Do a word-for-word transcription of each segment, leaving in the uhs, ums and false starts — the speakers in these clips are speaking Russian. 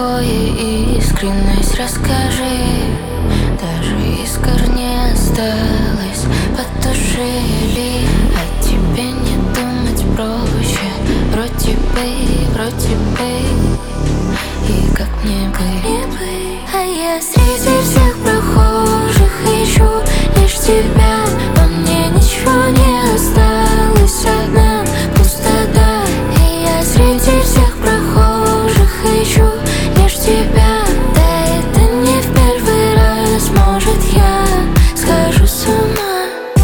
такое искренность, расскажи. Даже искр не осталось, потушили. А тебе не думать проще. Вроде бы, вроде бы. И как мне быть? А я среди всех прохожих ищу лишь тебя. Во мне ничего не осталось, одна пустота. И я среди всех прохожих ищу лишь тебя. Да это не в первый раз, может я схожу с ума.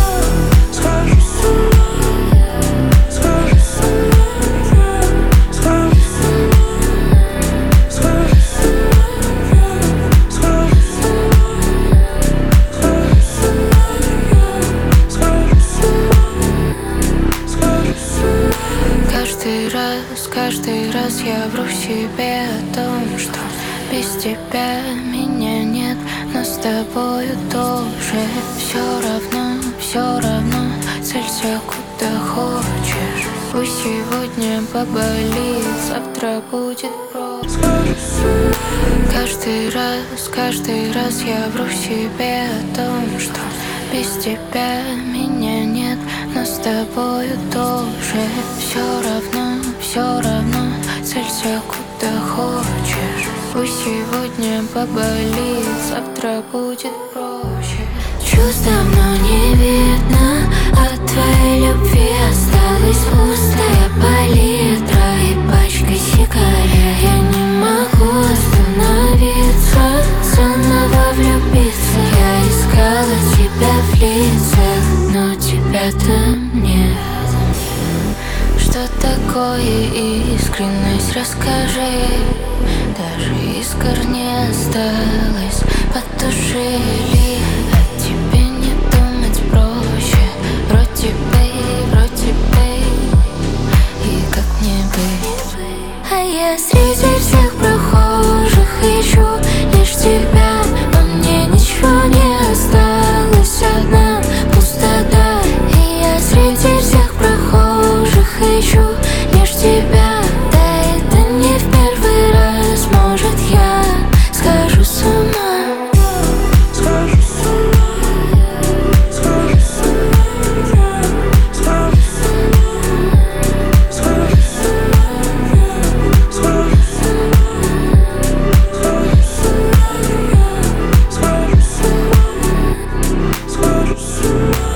Каждый раз, каждый раз я вру себе о том, что без тебя меня нет, но с тобою тоже. Все равно, все равно, целься куда хочешь. Пусть сегодня поболит, завтра будет просто. Каждый раз, каждый раз я вру себе о том, что без тебя меня нет, но с тобою тоже. Все равно, все равно, целься куда хочешь. Пусть сегодня поболит, завтра будет проще. Чувств давно не видно, от твоей любви осталась пустая палитра и пачка сигарет. Я не могу остановиться, заново влюбиться. Я искала тебя в лицах, но тебя-то нет. Что такое искренность, расскажи. Даже искр не осталось, потушили. А тебе не думать проще. Вроде бы, вроде бы. И как мне быть? А я среди всех прохожих ищу лишь тебя. Во мне ничего не осталось, одна пустота. И я среди всех прохожих ищу лишь тебя. Да это не в первый раз, может я схожу с ума. Скажу